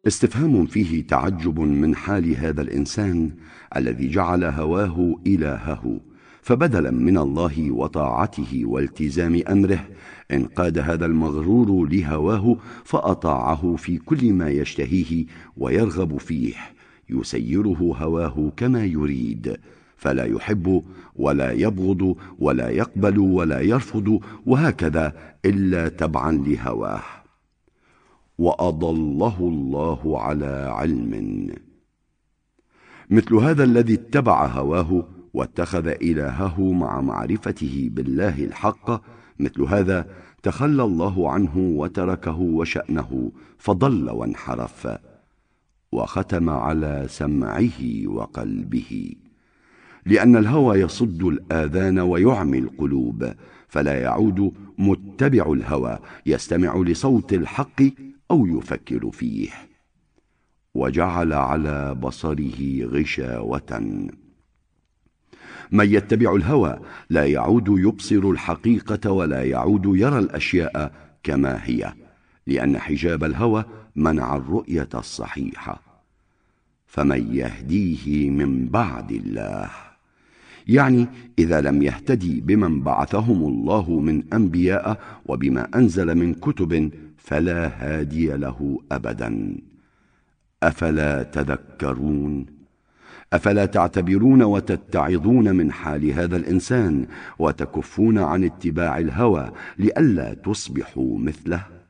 استفهام فيه تعجب من حال هذا الإنسان الذي جعل هواه إلهه، فبدلا من الله وطاعته والتزام أمره انقاد هذا المغرور لهواه فأطاعه في كل ما يشتهيه ويرغب فيه، يسيره هواه كما يريد، فلا يحب ولا يبغض ولا يقبل ولا يرفض، وهكذا إلا تبعا لهواه. وأضله الله على علم. مثل هذا الذي اتبع هواه واتخذ إلهه مع معرفته بالله الحق، مثل هذا تخلى الله عنه وتركه وشأنه فضل وانحرف، وختم على سمعه وقلبه، لأن الهوى يصد الآذان ويعمي القلوب، فلا يعود متبع الهوى يستمع لصوت الحق أو يفكر فيه. وجعل على بصره غشاوة. من يتبع الهوى لا يعود يبصر الحقيقة ولا يعود يرى الأشياء كما هي، لأن حجاب الهوى منع الرؤية الصحيحة. فمن يهديه من بعد الله، يعني إذا لم يهتدي بمن بعثهم الله من أنبياء وبما أنزل من كتب فلا هادي له أبدا. أفلا تذكرون؟ أفلا تعتبرون وتتعظون من حال هذا الإنسان وتكفون عن اتباع الهوى لئلا تصبحوا مثله؟